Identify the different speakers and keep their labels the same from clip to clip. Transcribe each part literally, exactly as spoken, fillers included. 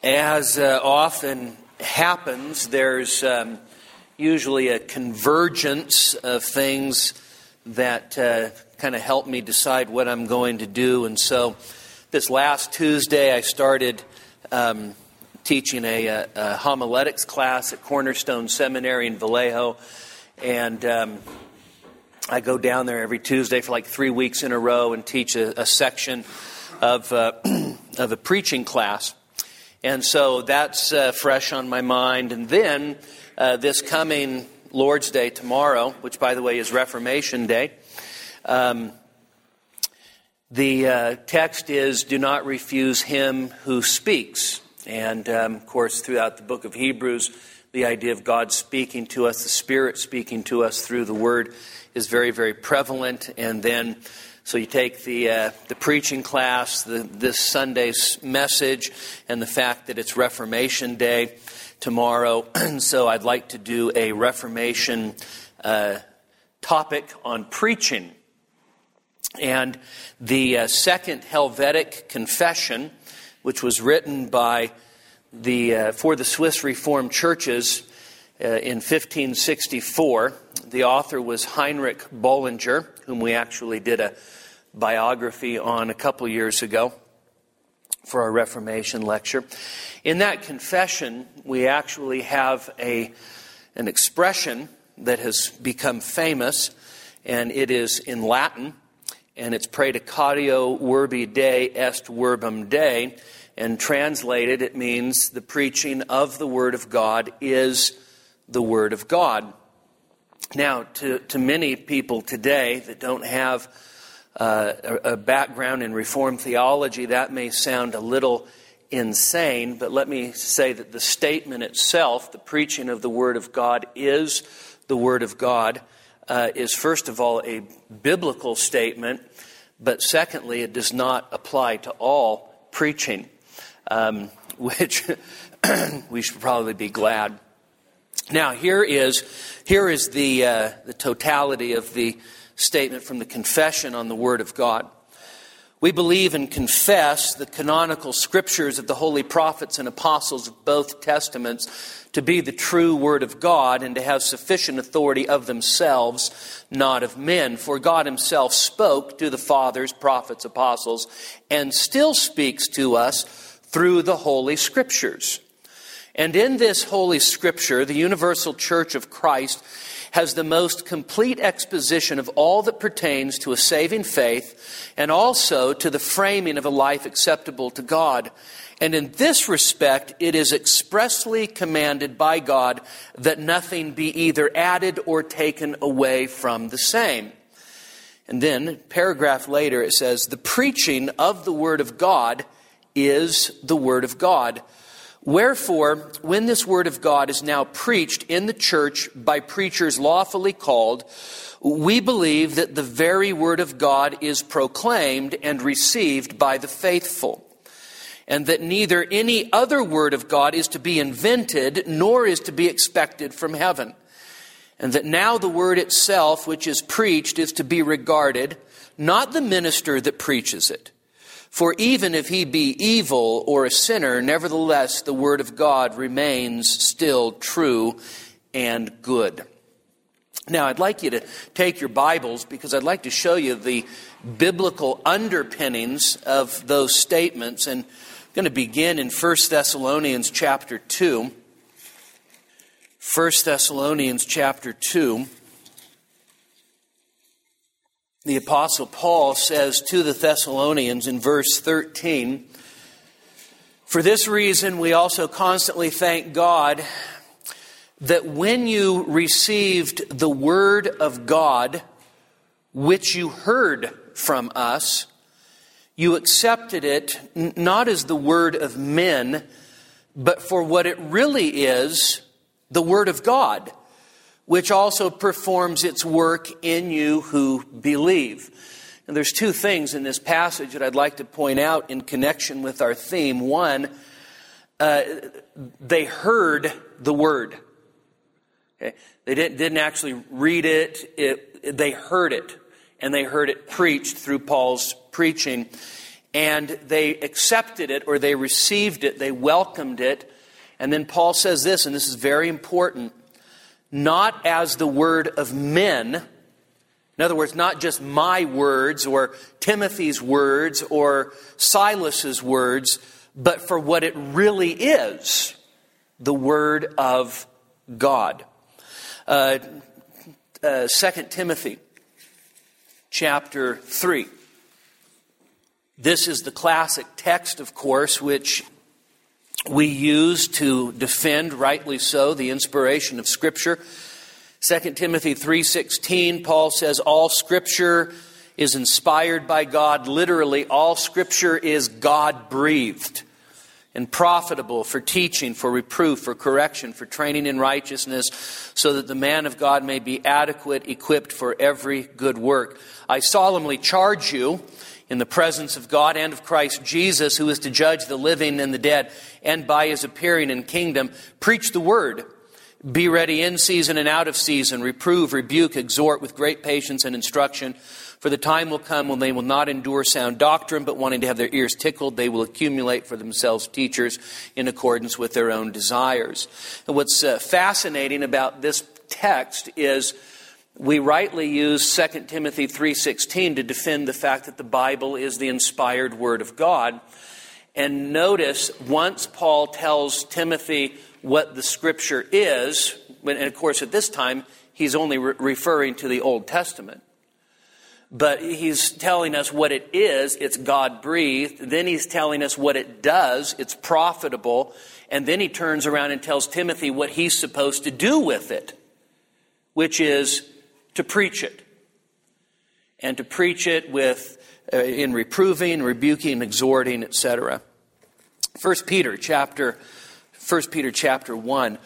Speaker 1: As uh, often happens, there's um, usually a convergence of things that uh, kind of help me decide what I'm going to do. And so this last Tuesday, I started um, teaching a, a, a homiletics class at Cornerstone Seminary in Vallejo. And um, I go down there every Tuesday for like three weeks in a row and teach a, a section of, uh, of a preaching class. And so that's uh, fresh on my mind. And then uh, this coming Lord's Day tomorrow, which, by the way, is Reformation Day, um, the uh, text is, "Do not refuse him who speaks." And, um, of course, throughout the book of Hebrews, the idea of God speaking to us, the Spirit speaking to us through the Word, is very, very prevalent. And then So you take the uh, the preaching class, the, this Sunday's message, and the fact that it's Reformation Day tomorrow. And so I'd like to do a Reformation uh, topic on preaching. And the uh, Second Helvetic Confession, which was written by the uh, for the Swiss Reformed Churches uh, in fifteen sixty-four, the author was Heinrich Bullinger, whom we actually did a biography on a couple years ago for our Reformation lecture. In that confession, we actually have a an expression that has become famous, and it is in Latin, and it's Predicatio Verbi Dei est verbum Dei, and translated it means the preaching of the Word of God is the Word of God. Now, to, to many people today that don't have uh, a, a background in Reformed theology, that may sound a little insane, but let me say that the statement itself, the preaching of the Word of God is the Word of God, uh, is first of all a biblical statement, but secondly, it does not apply to all preaching, um, which we should probably be glad. Now, here is here is the uh, the totality of the statement from the Confession on the Word of God. We believe and confess the canonical scriptures of the holy prophets and apostles of both testaments to be the true Word of God and to have sufficient authority of themselves, not of men. For God himself spoke to the fathers, prophets, apostles, and still speaks to us through the holy scriptures. And in this Holy Scripture, the universal Church of Christ has the most complete exposition of all that pertains to a saving faith and also to the framing of a life acceptable to God. And in this respect, it is expressly commanded by God that nothing be either added or taken away from the same. And then, a paragraph later, it says, "The preaching of the Word of God is the Word of God. Wherefore, when this Word of God is now preached in the church by preachers lawfully called, we believe that the very Word of God is proclaimed and received by the faithful, and that neither any other Word of God is to be invented, nor is to be expected from heaven, and that now the Word itself, which is preached, is to be regarded, not the minister that preaches it. For even if he be evil or a sinner, nevertheless the Word of God remains still true and good." Now, I'd like you to take your Bibles because I'd like to show you the biblical underpinnings of those statements. And I'm going to begin in First Thessalonians chapter two. First Thessalonians chapter two. The Apostle Paul says to the Thessalonians in verse thirteen, "For this reason we also constantly thank God that when you received the word of God, which you heard from us, you accepted it not as the word of men, but for what it really is, the word of God, which also performs its work in you who believe." And there's two things in this passage that I'd like to point out in connection with our theme. One, uh, they heard the word. Okay? They didn't, didn't actually read it, it. They heard it, and they heard it preached through Paul's preaching. and they accepted it or they received it, they welcomed it. And then Paul says this, and this is very important, not as the word of men. In other words, not just my words or Timothy's words or Silas's words, but for what it really is, the Word of God. Uh, uh, Second Timothy chapter three. This is the classic text, of course, which we use to defend, rightly so, the inspiration of Scripture. Second Timothy three sixteen, Paul says, all Scripture is inspired by God. Literally, all Scripture is God-breathed and profitable for teaching, for reproof, for correction, for training in righteousness, so that the man of God may be adequate, equipped for every good work. I solemnly charge you, in the presence of God and of Christ Jesus, who is to judge the living and the dead, and by his appearing in kingdom, preach the word. Be ready in season and out of season. Reprove, rebuke, exhort with great patience and instruction. For the time will come when they will not endure sound doctrine, but wanting to have their ears tickled, they will accumulate for themselves teachers in accordance with their own desires. And what's uh, fascinating about this text is we rightly use Second Timothy three sixteen to defend the fact that the Bible is the inspired Word of God. And notice, once Paul tells Timothy what the Scripture is, and of course at this time he's only re- referring to the Old Testament, but he's telling us what it is, it's God-breathed. Then he's telling us what it does, it's profitable. And then he turns around and tells Timothy what he's supposed to do with it, which is to preach it. And to preach it with uh, in reproving, rebuking, exhorting, et cetera. First Peter chapter First Peter chapter one.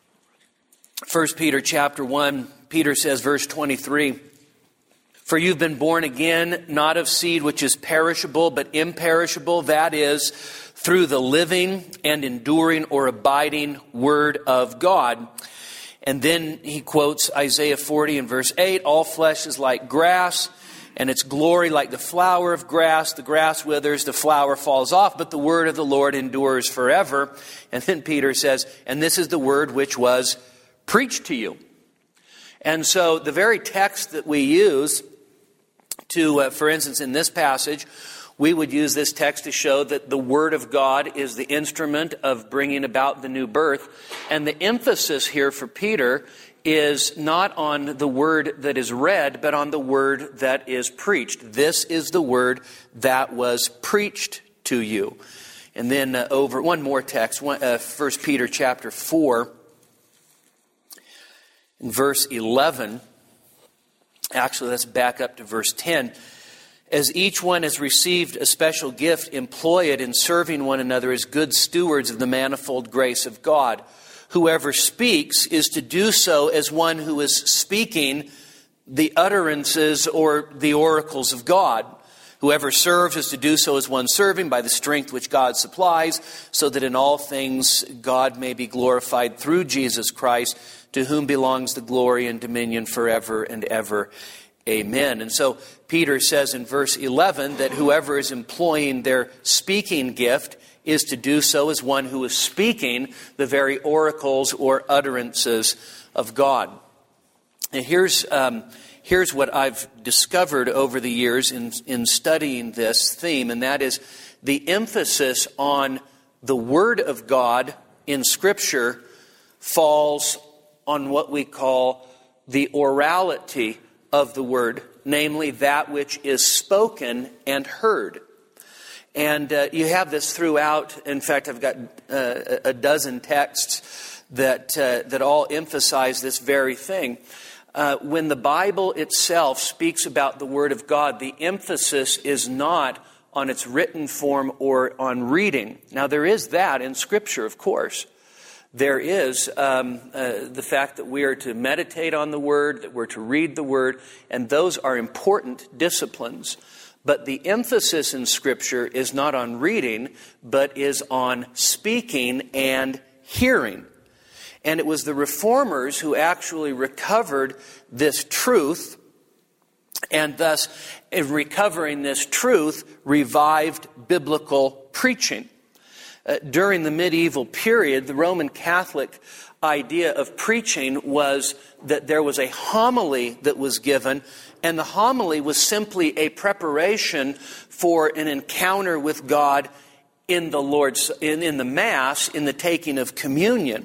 Speaker 1: First Peter chapter one, Peter says, verse twenty-three, for you've been born again, not of seed which is perishable, but imperishable, that is, through the living and enduring or abiding Word of God. And then he quotes Isaiah forty and verse eight, all flesh is like grass, and its glory like the flower of grass. The grass withers, the flower falls off, but the word of the Lord endures forever. And then Peter says, and this is the word which was preached to you. And so the very text that we use to, uh, for instance, in this passage, we would use this text to show that the Word of God is the instrument of bringing about the new birth. And the emphasis here for Peter is not on the word that is read, but on the word that is preached. This is the word that was preached to you. And then uh, over one more text, one, uh, First Peter chapter four, in verse eleven. Actually, let's back up to verse ten. As each one has received a special gift, employ it in serving one another as good stewards of the manifold grace of God. Whoever speaks is to do so as one who is speaking the utterances or the oracles of God. Whoever serves is to do so as one serving by the strength which God supplies, so that in all things God may be glorified through Jesus Christ, to whom belongs the glory and dominion forever and ever. Amen. And so Peter says in verse eleven that whoever is employing their speaking gift is to do so as one who is speaking the very oracles or utterances of God. And here's um, here's what I've discovered over the years in, in studying this theme, and that is the emphasis on the Word of God in Scripture falls on what we call the orality of the Word, namely that which is spoken and heard. And uh, you have this throughout. In fact, I've got uh, a dozen texts that uh, that all emphasize this very thing. Uh, when the Bible itself speaks about the Word of God, the emphasis is not on its written form or on reading. Now, there is that in Scripture, of course. There is um, uh, the fact that we are to meditate on the Word, that we're to read the Word, and those are important disciplines. But the emphasis in Scripture is not on reading, but is on speaking and hearing. And it was the Reformers who actually recovered this truth And thus, in recovering this truth, revived biblical preaching. Uh, during the medieval period, the Roman Catholic idea of preaching was that there was a homily that was given, and the homily was simply a preparation for an encounter with God in the Lord's in, in the Mass, in the taking of communion.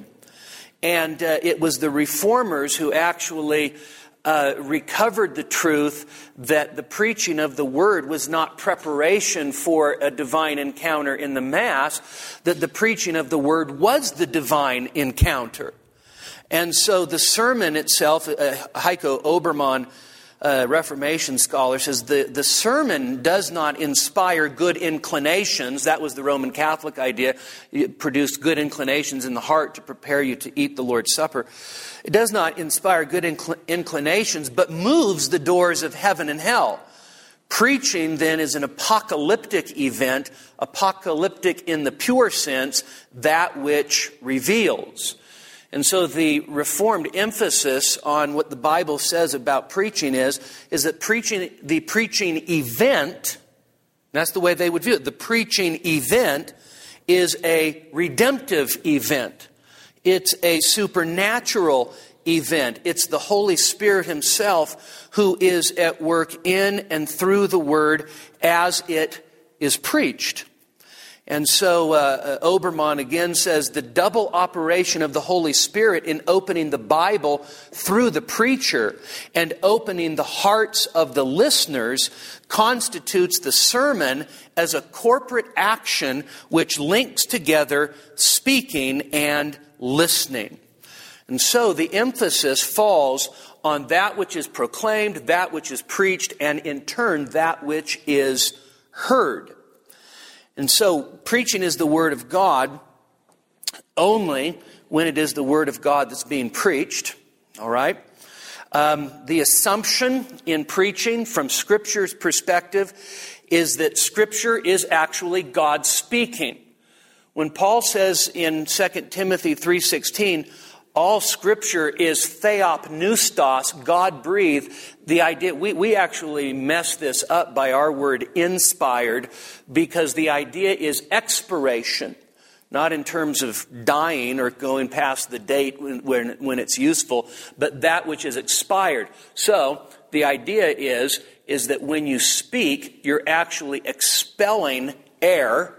Speaker 1: And uh, it was the Reformers who actually uh, recovered the truth that the preaching of the Word was not preparation for a divine encounter in the Mass, that the preaching of the Word was the divine encounter. And so the sermon itself, uh, Heiko Obermann, Uh, Reformation scholar, says the, the sermon does not inspire good inclinations. That was the Roman Catholic idea. It produced good inclinations in the heart to prepare you to eat the Lord's Supper. It does not inspire good incl- inclinations, but moves the doors of heaven and hell. Preaching, then, is an apocalyptic event, apocalyptic in the pure sense, that which reveals. And so the Reformed emphasis on what the Bible says about preaching is, is that preaching, the preaching event, that's the way they would view it, the preaching event is a redemptive event. It's a supernatural event. It's the Holy Spirit Himself who is at work in and through the Word as it is preached. And so uh, Obermann again says the double operation of the Holy Spirit in opening the Bible through the preacher and opening the hearts of the listeners constitutes the sermon as a corporate action which links together speaking and listening. And so the emphasis falls on that which is proclaimed, that which is preached, and in turn that which is heard. And so, preaching is the Word of God only when it is the Word of God that's being preached. All right? Um, the assumption in preaching from Scripture's perspective is that Scripture is actually God speaking. When Paul says in Second Timothy three sixteen, all Scripture is theopneustos, God-breathed. The idea, we, we actually mess this up by our word inspired, because the idea is expiration, not in terms of dying or going past the date when, when, when it's useful, but that which is expired. So the idea is, is that when you speak, you're actually expelling air.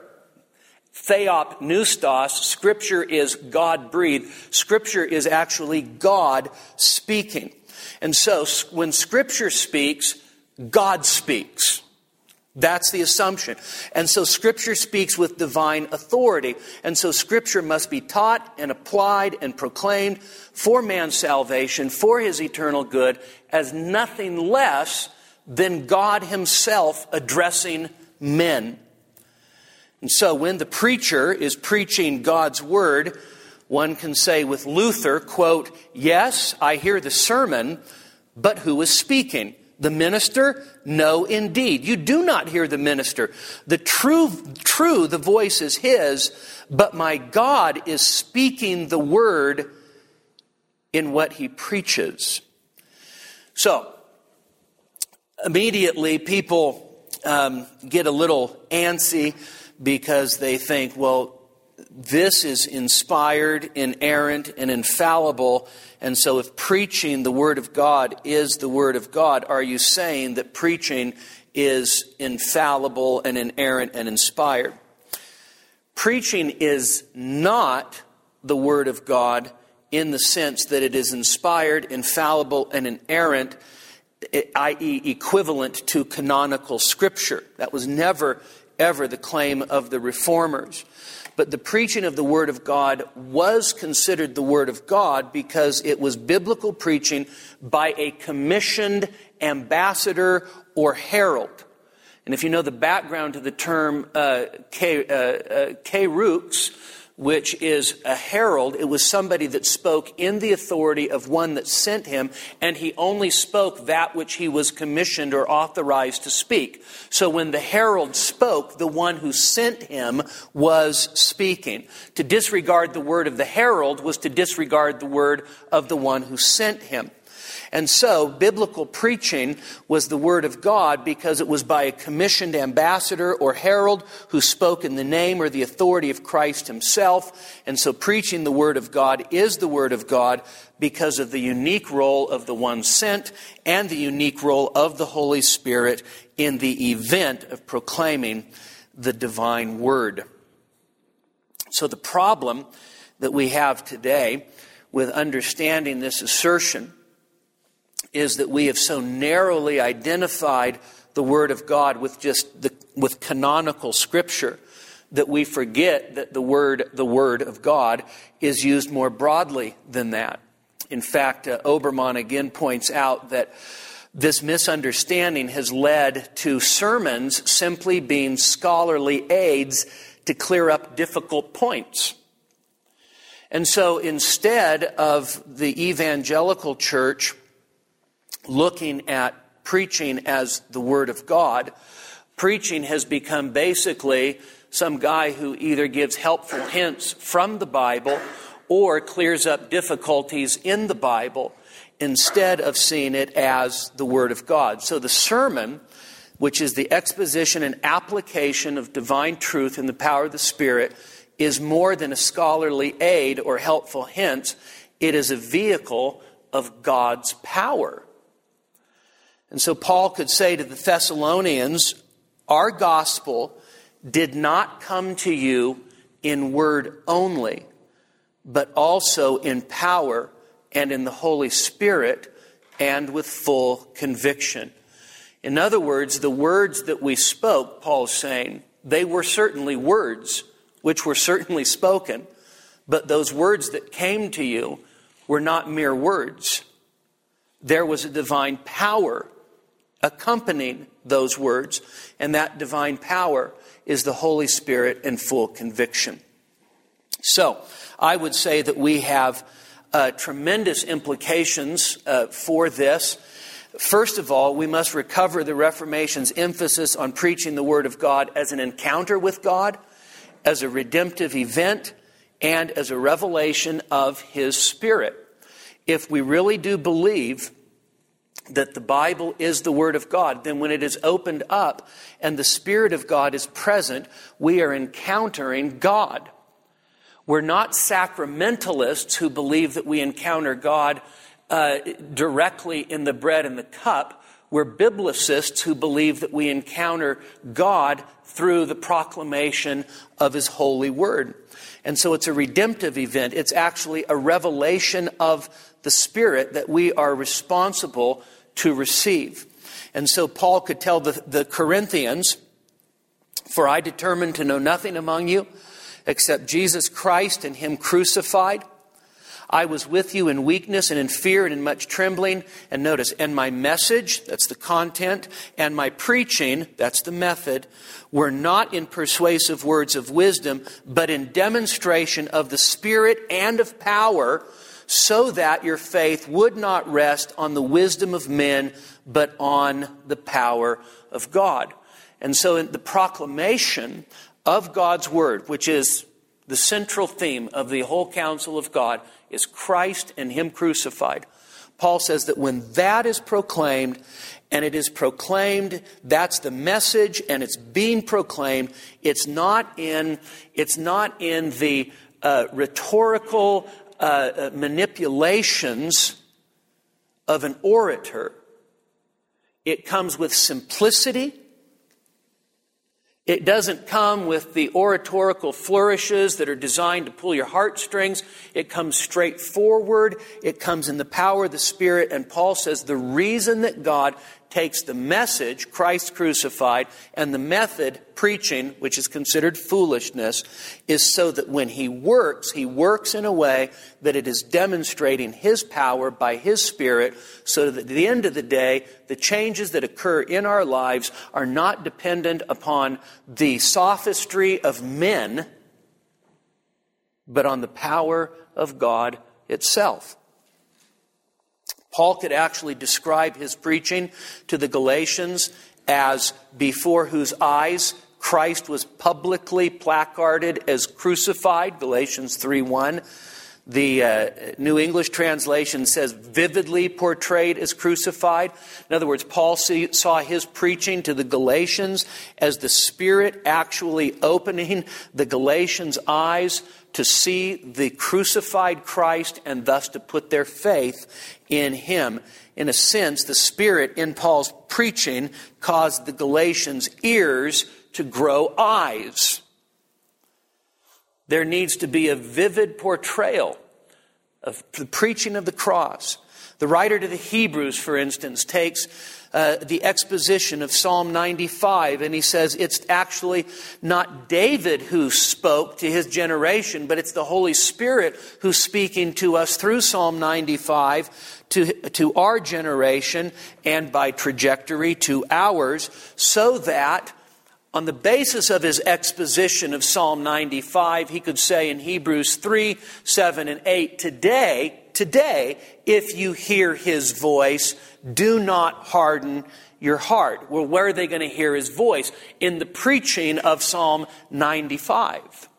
Speaker 1: Theopneustos, Scripture is God-breathed. Scripture is actually God speaking. And so, when Scripture speaks, God speaks. That's the assumption. And so, Scripture speaks with divine authority. And so, Scripture must be taught and applied and proclaimed for man's salvation, for his eternal good, as nothing less than God Himself addressing men. And so when the preacher is preaching God's Word, one can say with Luther, quote, yes, I hear the sermon, but who is speaking? The minister? No, indeed. You do not hear the minister. The true, true, the voice is His, but my God is speaking the Word in what He preaches. So, immediately people um, get a little antsy, because they think, well, this is inspired, inerrant, and infallible. And so if preaching the Word of God is the Word of God, are you saying that preaching is infallible and inerrant and inspired? Preaching is not the Word of God in the sense that it is inspired, infallible, and inerrant, that is equivalent to canonical Scripture. That was never ever the claim of the Reformers. But the preaching of the Word of God was considered the Word of God because it was biblical preaching by a commissioned ambassador or herald. And if you know the background to the term uh, K, uh, uh, Kerux, which is a herald, it was somebody that spoke in the authority of one that sent him, and he only spoke that which he was commissioned or authorized to speak. So when the herald spoke, the one who sent him was speaking. To disregard the word of the herald was to disregard the word of the one who sent him. And so, biblical preaching was the Word of God because it was by a commissioned ambassador or herald who spoke in the name or the authority of Christ himself. And so, preaching the Word of God is the Word of God because of the unique role of the one sent and the unique role of the Holy Spirit in the event of proclaiming the divine Word. So the problem that we have today with understanding this assertion is that we have so narrowly identified the Word of God with just the, with canonical Scripture that we forget that the word, the Word of God is used more broadly than that. In fact, uh, Obermann again points out that this misunderstanding has led to sermons simply being scholarly aids to clear up difficult points. And so instead of the evangelical church looking at preaching as the Word of God, preaching has become basically some guy who either gives helpful hints from the Bible or clears up difficulties in the Bible instead of seeing it as the Word of God. So the sermon, which is the exposition and application of divine truth in the power of the Spirit, is more than a scholarly aid or helpful hint. It is a vehicle of God's power. And so Paul could say to the Thessalonians, our gospel did not come to you in word only, but also in power and in the Holy Spirit and with full conviction. In other words, the words that we spoke, Paul's saying, they were certainly words, which were certainly spoken, but those words that came to you were not mere words. There was a divine power accompanying those words, and that divine power is the Holy Spirit and full conviction. So, I would say that we have uh, tremendous implications uh, for this. First of all, we must recover the Reformation's emphasis on preaching the Word of God as an encounter with God, as a redemptive event, and as a revelation of His Spirit. If we really do believe that the Bible is the Word of God, then when it is opened up and the Spirit of God is present, we are encountering God. We're not sacramentalists who believe that we encounter God uh, directly in the bread and the cup. We're biblicists who believe that we encounter God through the proclamation of His holy word. And so it's a redemptive event. It's actually a revelation of the Spirit that we are responsible to receive. And so Paul could tell the, the Corinthians, for I determined to know nothing among you except Jesus Christ and Him crucified. I was with you in weakness and in fear and in much trembling. And notice, and my message, that's the content, and my preaching, that's the method, were not in persuasive words of wisdom, but in demonstration of the Spirit and of power, so that your faith would not rest on the wisdom of men, but on the power of God. And so in the proclamation of God's Word, which is the central theme of the whole counsel of God, is Christ and Him crucified. Paul says that when that is proclaimed, and it is proclaimed, that's the message, and it's being proclaimed, it's not in, it's not in the uh, rhetorical uh, manipulations of an orator. It comes with simplicity. It doesn't come with the oratorical flourishes that are designed to pull your heartstrings. It comes straightforward. It comes in the power of the Spirit. And Paul says the reason that God takes the message, Christ crucified, and the method, preaching, which is considered foolishness, is so that when He works, He works in a way that it is demonstrating His power by His Spirit, so that at the end of the day, the changes that occur in our lives are not dependent upon the sophistry of men, but on the power of God itself. Paul could actually describe his preaching to the Galatians as before whose eyes Christ was publicly placarded as crucified, Galatians three one. The uh, New English translation says vividly portrayed as crucified. In other words, Paul see, saw his preaching to the Galatians as the Spirit actually opening the Galatians' eyes to see the crucified Christ and thus to put their faith in Him. In a sense, the Spirit in Paul's preaching caused the Galatians' ears to grow eyes. There needs to be a vivid portrayal of the preaching of the cross. The writer to the Hebrews, for instance, takes uh, the exposition of Psalm ninety-five, and he says it's actually not David who spoke to his generation, but it's the Holy Spirit who's speaking to us through Psalm ninety-five to, to our generation and by trajectory to ours, so that on the basis of his exposition of Psalm ninety-five, he could say in Hebrews three, seven, and eight, Today, today, if you hear His voice, do not harden your heart. Well, where are they going to hear His voice? In the preaching of Psalm ninety-five.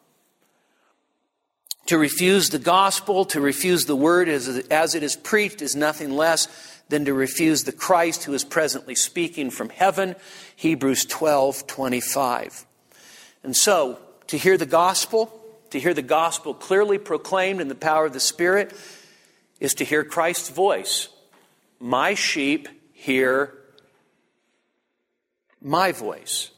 Speaker 1: To refuse the gospel, to refuse the word as, as it is preached is nothing less than to refuse the Christ who is presently speaking from heaven. Hebrews twelve twenty-five. And so, to hear the gospel, to hear the gospel clearly proclaimed in the power of the Spirit, is to hear Christ's voice. My sheep hear my voice.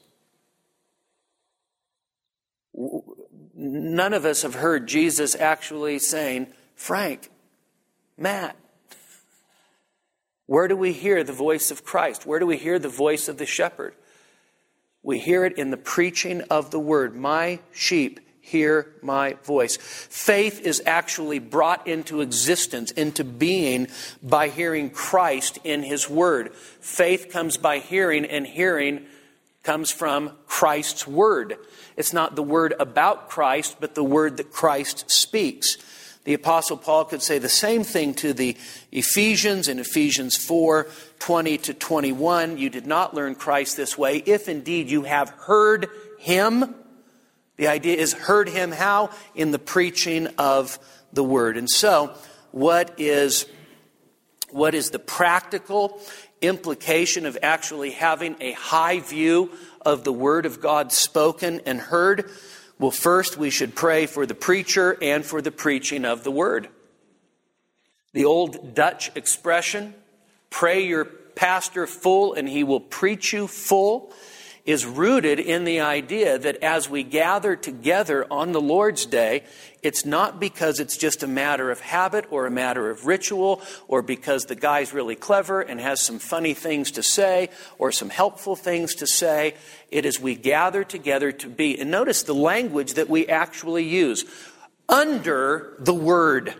Speaker 1: None of us have heard Jesus actually saying, Frank, Matt, where do we hear the voice of Christ? Where do we hear the voice of the shepherd? We hear it in the preaching of the word. My sheep hear my voice. Faith is actually brought into existence, into being, by hearing Christ in His word. Faith comes by hearing, and hearing comes from Christ's word. It's not the word about Christ, but the word that Christ speaks. The Apostle Paul could say the same thing to the Ephesians in Ephesians four, twenty to twenty-one. You did not learn Christ this way, if indeed you have heard Him. The idea is heard Him how? In the preaching of the Word. And so, what is, what is the practical implication of actually having a high view of the Word of God spoken and heard? Well, first we should pray for the preacher and for the preaching of the Word. The old Dutch expression, pray your pastor full and he will preach you full, is rooted in the idea that as we gather together on the Lord's Day, it's not because it's just a matter of habit or a matter of ritual or because the guy's really clever and has some funny things to say or some helpful things to say. It is we gather together to be, and notice the language that we actually use, under the Word.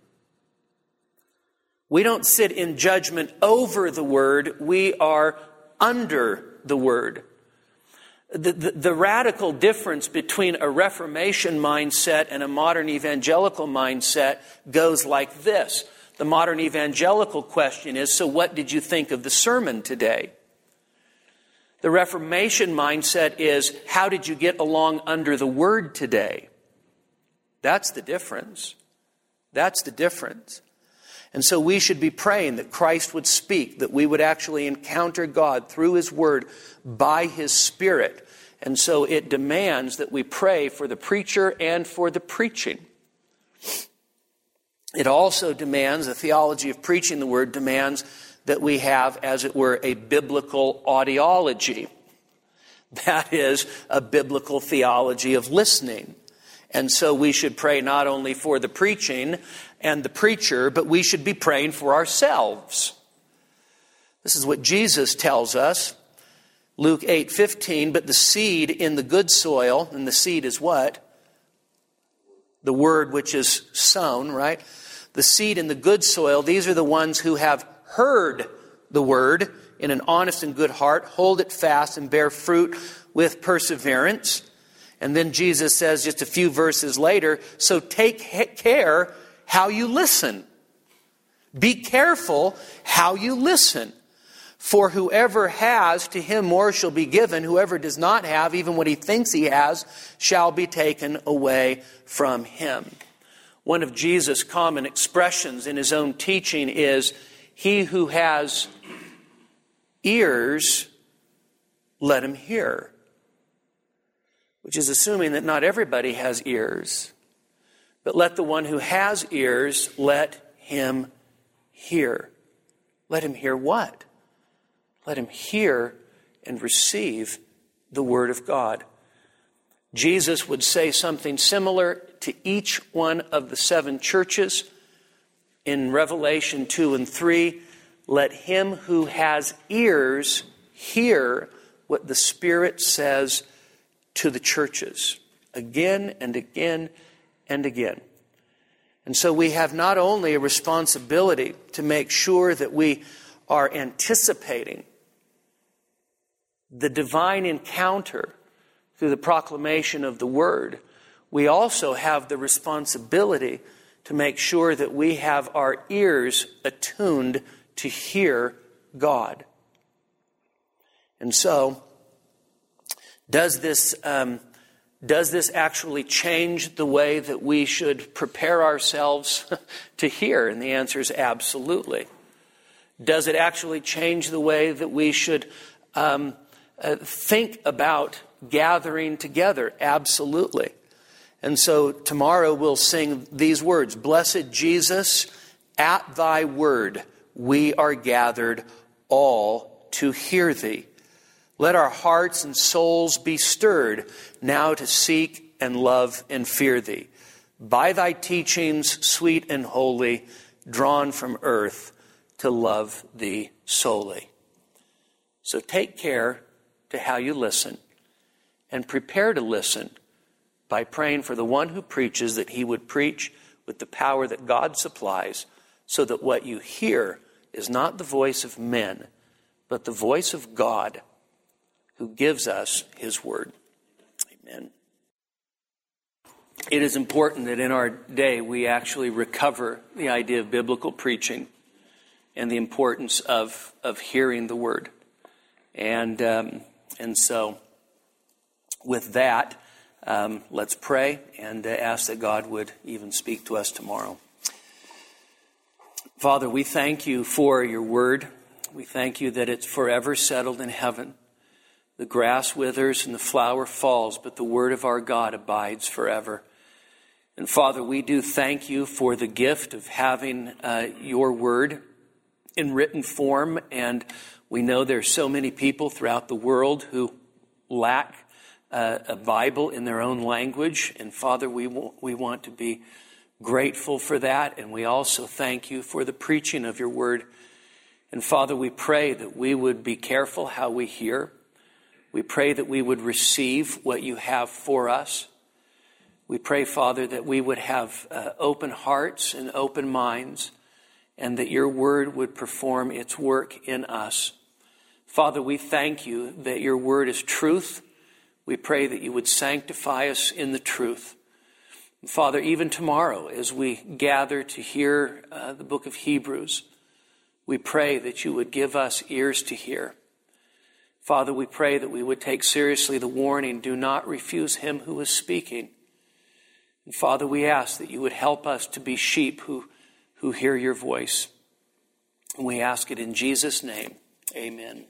Speaker 1: We don't sit in judgment over the Word, we are under the Word. The, the, the radical difference between a Reformation mindset and a modern evangelical mindset goes like this. The modern evangelical question is, so what did you think of the sermon today? The Reformation mindset is, how did you get along under the Word today? That's the difference. That's the difference. And so we should be praying that Christ would speak, that we would actually encounter God through His Word by His Spirit. And so it demands that we pray for the preacher and for the preaching. It also demands, the theology of preaching the Word demands that we have, as it were, a biblical audiology. That is, a biblical theology of listening. And so we should pray not only for the preaching and the preacher, but we should be praying for ourselves. This is what Jesus tells us. Luke eight fifteen, but the seed in the good soil, and the seed is what? The word which is sown, right? The seed in the good soil, these are the ones who have heard the word in an honest and good heart, hold it fast and bear fruit with perseverance. And then Jesus says just a few verses later, so take care how you listen. Be careful how you listen. For whoever has, to him more shall be given. Whoever does not have, even what he thinks he has, shall be taken away from him. One of Jesus' common expressions in his own teaching is, he who has ears, let him hear. Which is assuming that not everybody has ears. But let the one who has ears, let him hear. Let him hear what? Let him hear and receive the Word of God. Jesus would say something similar to each one of the seven churches. In Revelation two and three, let him who has ears hear what the Spirit says to the churches. Again and again and again. And so we have not only a responsibility to make sure that we are anticipating the divine encounter through the proclamation of the Word, we also have the responsibility to make sure that we have our ears attuned to hear God. And so, does this um, does this actually change the way that we should prepare ourselves to hear? And the answer is absolutely. Does it actually change the way that we should um, uh, think about gathering together? Absolutely. And so tomorrow we'll sing these words, Blessed Jesus, at thy word we are gathered all to hear thee. Let our hearts and souls be stirred now to seek and love and fear thee. By thy teachings, sweet and holy, drawn from earth to love thee solely. So take care to how you listen, and prepare to listen by praying for the one who preaches that he would preach with the power that God supplies, so that what you hear is not the voice of men, but the voice of God, who gives us his word. Amen. It is important that in our day we actually recover the idea of biblical preaching and the importance of, of hearing the word. And, um, and so with that, um, let's pray and uh, ask that God would even speak to us tomorrow. Father, we thank you for your word. We thank you that it's forever settled in heaven. The grass withers and the flower falls, but the word of our God abides forever. And Father, we do thank you for the gift of having uh, your word in written form. And we know there's so many people throughout the world who lack uh, a Bible in their own language. And Father, we, w- we want to be grateful for that. And we also thank you for the preaching of your word. And Father, we pray that we would be careful how we hear. We pray that we would receive what you have for us. We pray, Father, that we would have uh, open hearts and open minds, and that your word would perform its work in us. Father, we thank you that your word is truth. We pray that you would sanctify us in the truth. And Father, even tomorrow, as we gather to hear uh, the book of Hebrews, we pray that you would give us ears to hear. Father, we pray that we would take seriously the warning, do not refuse him who is speaking. And Father, we ask that you would help us to be sheep who, who hear your voice. And we ask it in Jesus' name. Amen.